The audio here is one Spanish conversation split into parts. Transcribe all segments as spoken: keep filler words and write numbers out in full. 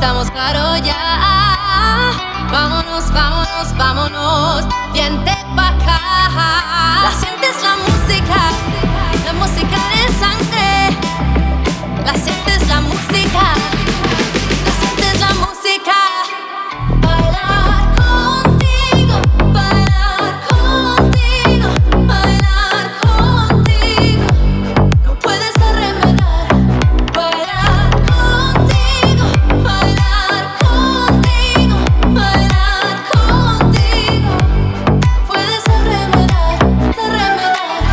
estamos claros ya. Vámonos, vámonos, vámonos, vente pa' acá. La sientes la música, la música de sangre. La sientes la música, la sientes la música. Bailar contigo, bailar contigo, bailar contigo. No puedes arremedar. Bailar contigo, bailar contigo, bailar contigo. No puedes arremedar, arremedar.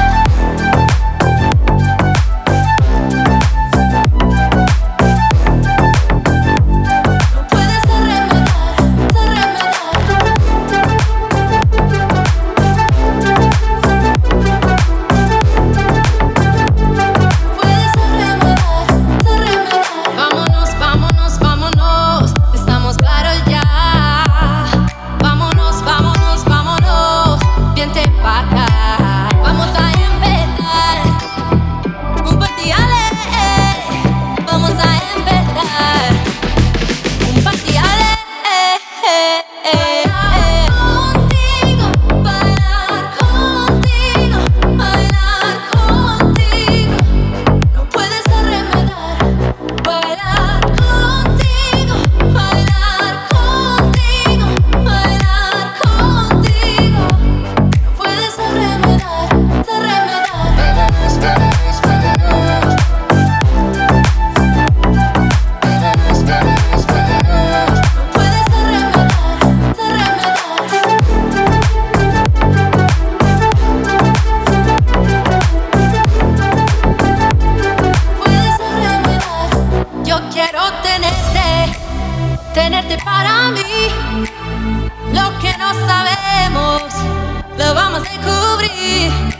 Tenerte para mí, lo que no sabemos lo vamos a descubrir.